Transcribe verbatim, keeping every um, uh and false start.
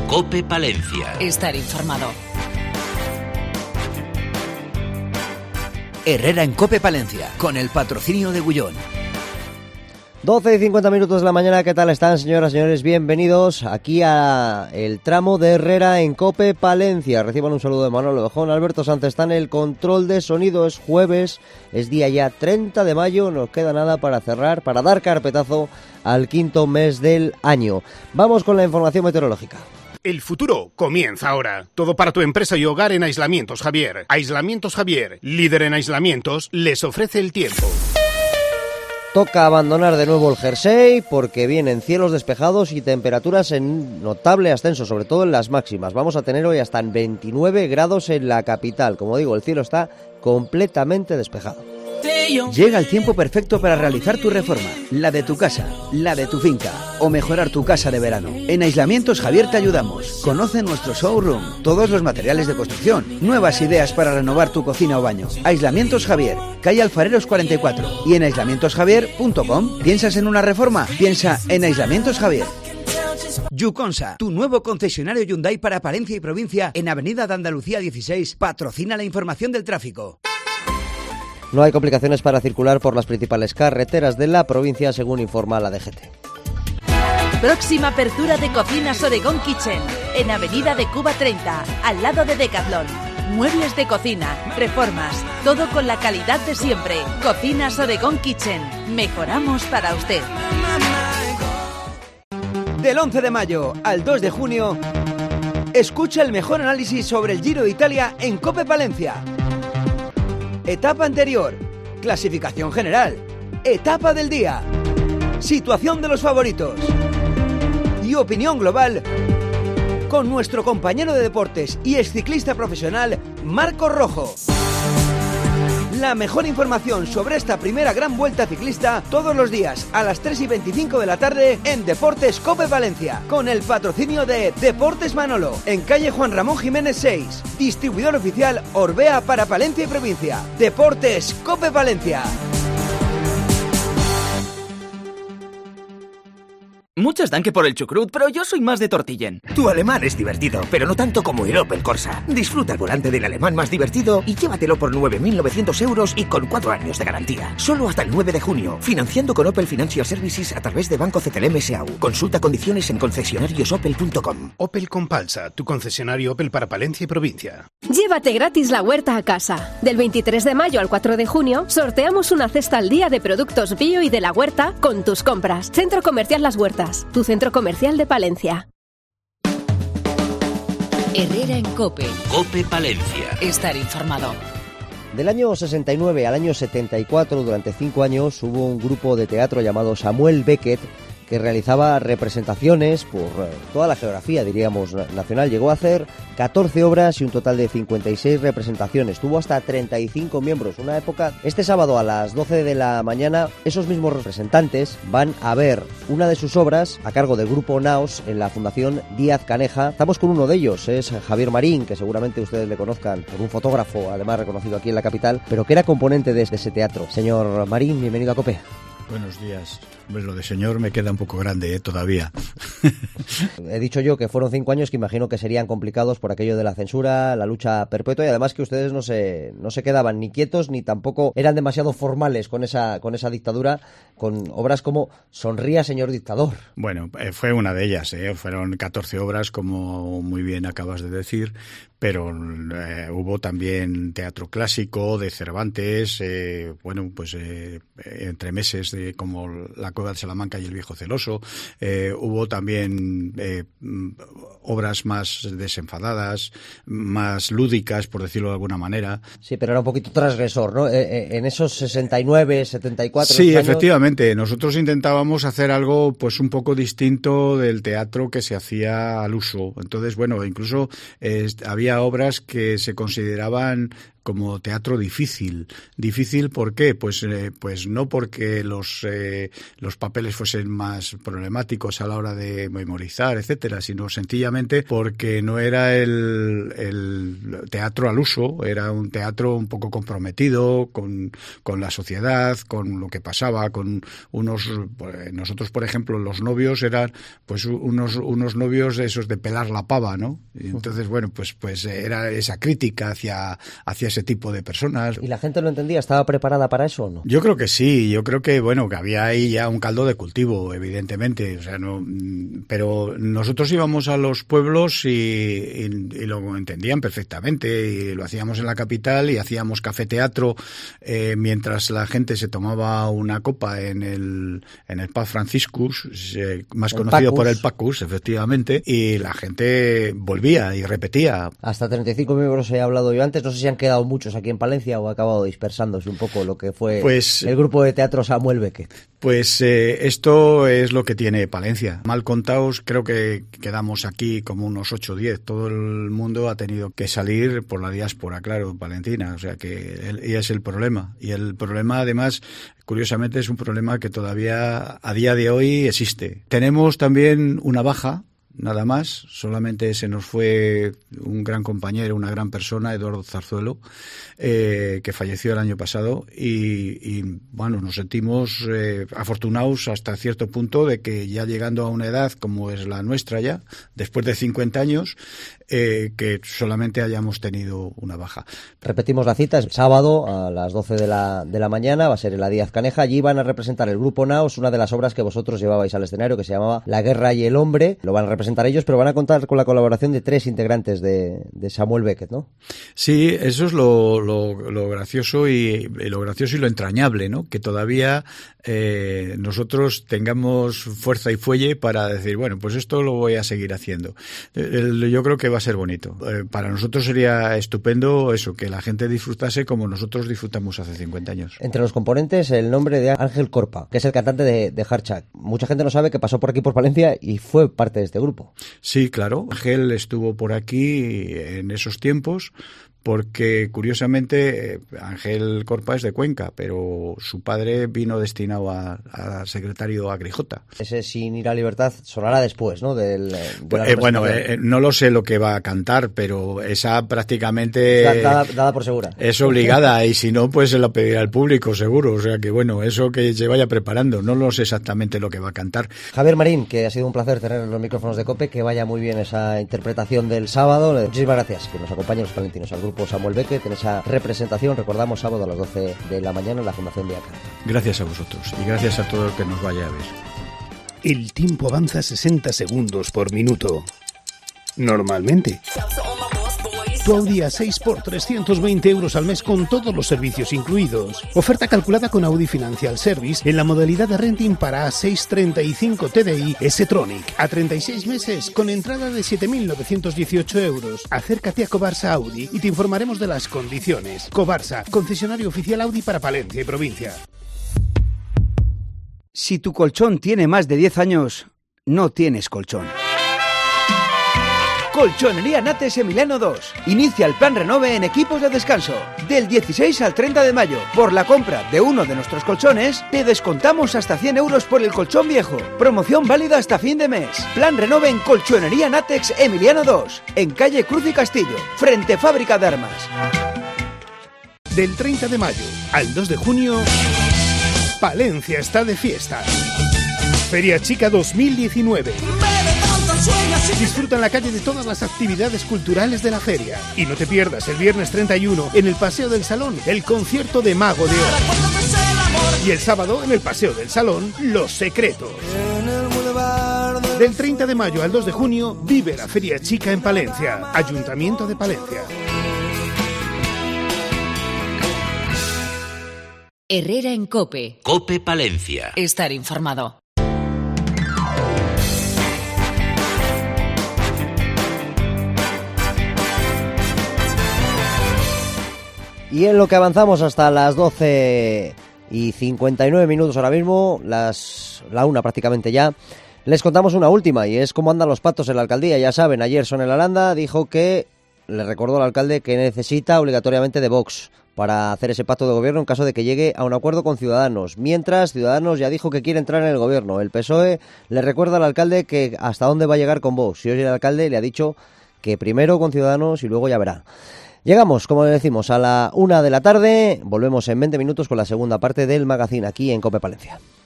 COPE Palencia. Estar informado. Herrera en COPE Palencia, con el patrocinio de Gullón. doce y cincuenta minutos de la mañana, ¿qué tal están, señoras y señores? Bienvenidos aquí a el tramo de Herrera en COPE Palencia. Reciban un saludo de Manolo Bejón. Alberto Sánchez está en el control de sonido. Es jueves, es día ya treinta de mayo, nos queda nada para cerrar, para dar carpetazo al quinto mes del año. Vamos con la información meteorológica. El futuro comienza ahora. Todo para tu empresa y hogar en Aislamientos Javier. Aislamientos Javier, líder en aislamientos, les ofrece el tiempo. Toca abandonar de nuevo el jersey porque vienen cielos despejados y temperaturas en notable ascenso, sobre todo en las máximas. Vamos a tener hoy hasta veintinueve grados en la capital. Como digo, el cielo está completamente despejado. Llega el tiempo perfecto para realizar tu reforma, la de tu casa, la de tu finca o mejorar tu casa de verano. En Aislamientos Javier te ayudamos. Conoce nuestro showroom, todos los materiales de construcción, nuevas ideas para renovar tu cocina o baño. Aislamientos Javier, calle Alfareros cuarenta y cuatro y en aislamientos javier punto com. ¿Piensas en una reforma? Piensa en Aislamientos Javier. Yuconsa, tu nuevo concesionario Hyundai para Palencia y provincia en Avenida de Andalucía dieciséis, patrocina la información del tráfico. No hay complicaciones para circular por las principales carreteras de la provincia, según informa la D G T. Próxima apertura de Cocinas Oregón Kitchen, en Avenida de Cuba treinta, al lado de Decathlon. Muebles de cocina, reformas, todo con la calidad de siempre. Cocinas Oregón Kitchen, mejoramos para usted. Del once de mayo al dos de junio, escucha el mejor análisis sobre el Giro de Italia en COPE Palencia. Etapa anterior, clasificación general, etapa del día, situación de los favoritos y opinión global con nuestro compañero de deportes y exciclista profesional, Marcos Rojo. La mejor información sobre esta primera gran vuelta ciclista todos los días a las tres y veinticinco de la tarde en Deportes COPE Valencia, con el patrocinio de Deportes Manolo, en calle Juan Ramón Jiménez seis, distribuidor oficial Orbea para Palencia y provincia. Deportes COPE Valencia. Muchos dan que por el chucrut, pero yo soy más de tortillén. Tu alemán es divertido, pero no tanto como el Opel Corsa. Disfruta el volante del alemán más divertido y llévatelo por nueve mil novecientos euros y con cuatro años de garantía. Solo hasta el nueve de junio, financiando con Opel Financial Services a través de Banco C T L M S A U. Consulta condiciones en concesionarios opel punto com. Opel Compalsa, tu concesionario Opel para Palencia y provincia. Llévate gratis la huerta a casa. Del veintitrés de mayo al cuatro de junio, sorteamos una cesta al día de productos bio y de la huerta con tus compras. Centro Comercial Las Huertas, tu centro comercial de Palencia. Herrera en COPE. COPE Palencia. Estar informado. Del año sesenta y nueve al año setenta y cuatro, durante cinco años, hubo un grupo de teatro llamado Samuel Beckett que realizaba representaciones por eh, toda la geografía, diríamos, nacional. Llegó a hacer catorce obras y un total de cincuenta y seis representaciones. Tuvo hasta treinta y cinco miembros. Una época. Este sábado a las doce de la mañana, esos mismos representantes van a ver una de sus obras a cargo del Grupo Naos en la Fundación Díaz Caneja. Estamos con uno de ellos, es Javier Marín, que seguramente ustedes le conozcan por un fotógrafo, además reconocido aquí en la capital, pero que era componente de ese teatro. Señor Marín, bienvenido a COPE. Buenos días. Pues lo de señor me queda un poco grande, ¿eh? Todavía. He dicho yo que fueron cinco años que imagino que serían complicados por aquello de la censura, la lucha perpetua y además que ustedes no se no se quedaban ni quietos ni tampoco eran demasiado formales con esa con esa dictadura, con obras como Sonría, señor dictador. Bueno, eh, fue una de ellas, ¿eh? Fueron catorce obras, como muy bien acabas de decir, pero eh, hubo también teatro clásico de Cervantes, eh, bueno, pues eh, entre meses de como La Cueva de Salamanca y El Viejo Celoso. Eh, hubo también eh, obras más desenfadadas, más lúdicas, por decirlo de alguna manera. Sí, pero era un poquito transgresor, ¿no? Eh, eh, en esos sesenta y nueve, setenta y cuatro Sí, años... efectivamente. Nosotros intentábamos hacer algo pues un poco distinto del teatro que se hacía al uso. Entonces, bueno, incluso eh, había obras que se consideraban como teatro difícil. ¿Difícil por qué? Pues, eh, pues no porque los, eh, los papeles fuesen más problemáticos a la hora de memorizar, etcétera, sino sencillamente porque no era el, el teatro al uso, era un teatro un poco comprometido con, con la sociedad, con lo que pasaba, con unos, pues, nosotros por ejemplo los novios eran pues unos, unos novios esos de pelar la pava, ¿no? Y entonces bueno, pues, pues era esa crítica hacia, hacia ese tipo de personas. ¿Y la gente lo entendía? ¿Estaba preparada para eso o no? Yo creo que sí, yo creo que bueno, que había ahí ya un caldo de cultivo, evidentemente, o sea, no, pero nosotros íbamos a los pueblos y, y, y lo entendían perfectamente, y lo hacíamos en la capital y hacíamos café teatro eh, mientras la gente se tomaba una copa en el en el Pub Franciscus, eh, más el conocido Pacus. Por el Pacus, efectivamente, y la gente volvía y repetía. Hasta treinta y cinco miembros he hablado yo antes, no sé si han quedado muchos aquí en Palencia o ha acabado dispersándose un poco lo que fue pues, el grupo de teatro Samuel Beckett. Pues eh, esto es lo que tiene Palencia. Mal contados, creo que quedamos aquí como unos ocho o diez. Todo el mundo ha tenido que salir por la diáspora, claro, palentina. O sea que el, y es el problema. Y el problema, además, curiosamente, es un problema que todavía a día de hoy existe. Tenemos también una baja. Nada más, solamente se nos fue un gran compañero, una gran persona, Eduardo Zarzuelo, eh, que falleció el año pasado y, y bueno, nos sentimos eh, afortunados hasta cierto punto de que ya llegando a una edad como es la nuestra ya, después de cincuenta años, eh, que solamente hayamos tenido una baja. Repetimos la cita, es sábado a las doce de la, de la mañana, va a ser en la Díaz Caneja, allí van a representar el grupo Naos, una de las obras que vosotros llevabais al escenario que se llamaba La Guerra y el Hombre, lo van a representar ellos, pero van a contar con la colaboración de tres integrantes de, de Samuel Beckett, ¿no? Sí, eso es lo, lo, lo gracioso y lo gracioso y lo entrañable, ¿no? Que todavía eh, nosotros tengamos fuerza y fuelle para decir, bueno, pues esto lo voy a seguir haciendo. El, yo creo que va a ser bonito. Eh, para nosotros sería estupendo eso, que la gente disfrutase como nosotros disfrutamos hace cincuenta años. Entre los componentes, el nombre de Ángel Corpa, que es el cantante de, de Harchak. Mucha gente no sabe que pasó por aquí por Palencia y fue parte de este grupo. Sí, claro. Ángel estuvo por aquí en esos tiempos porque, curiosamente, Ángel Corpa es de Cuenca, pero su padre vino destinado a, a secretario a Grijota. Ese Sin ir a libertad sonará después, ¿no? Del, de eh, bueno, eh, no lo sé lo que va a cantar, pero esa prácticamente... Dada, dada por segura. Es obligada, y si no, pues se la pedirá al público, seguro. O sea que, bueno, eso que se vaya preparando. No lo sé exactamente lo que va a cantar. Javier Marín, que ha sido un placer tener en los micrófonos de COPE, que vaya muy bien esa interpretación del sábado. Muchísimas gracias, que nos acompañen los palentinos al grupo Samuel Beckett en esa representación, recordamos, sábado a las doce de la mañana en la Fundación Diaca. Gracias a vosotros y gracias a todo el que nos vaya a ver. El tiempo avanza sesenta segundos por minuto. Normalmente. Tu Audi A seis por trescientos veinte euros al mes con todos los servicios incluidos. Oferta calculada con Audi Financial Service en la modalidad de renting para A seis treinta y cinco T D I S-Tronic. A treinta y seis meses con entrada de siete mil novecientos dieciocho euros. Acércate a Cobarsa Audi y te informaremos de las condiciones. Cobarsa, concesionario oficial Audi para Palencia y provincia. Si tu colchón tiene más de diez años, no tienes colchón. Colchonería Nates Emiliano dos. Inicia el plan Renove en equipos de descanso. Del dieciséis al treinta de mayo. Por la compra de uno de nuestros colchones, te descontamos hasta cien euros por el colchón viejo. Promoción válida hasta fin de mes. Plan Renove en Colchonería Natex Emiliano dos. En calle Cruz y Castillo, frente Fábrica de Armas. Del treinta de mayo al dos de junio, Palencia está de fiesta. Feria Chica dos mil diecinueve. Disfruta en la calle de todas las actividades culturales de la feria. Y no te pierdas el viernes treinta y uno en el Paseo del Salón, el concierto de Mago de Oz. Y el sábado en el Paseo del Salón, Los Secretos. Del treinta de mayo al dos de junio, vive la Feria Chica en Palencia. Ayuntamiento de Palencia. Herrera en COPE. COPE Palencia. Estar informado. Y en lo que avanzamos hasta las doce y cincuenta y nueve minutos ahora mismo, las la una prácticamente ya, les contamos una última y es cómo andan los pactos en la alcaldía. Ya saben, ayer Sonia Lalanda dijo que le recordó al alcalde que necesita obligatoriamente de Vox para hacer ese pacto de gobierno en caso de que llegue a un acuerdo con Ciudadanos. Mientras, Ciudadanos ya dijo que quiere entrar en el gobierno. El P S O E le recuerda al alcalde que hasta dónde va a llegar con Vox. Y hoy el alcalde le ha dicho que primero con Ciudadanos y luego ya verá. Llegamos, como le decimos, a la una de la tarde. Volvemos en veinte minutos con la segunda parte del magazine aquí en COPE Palencia.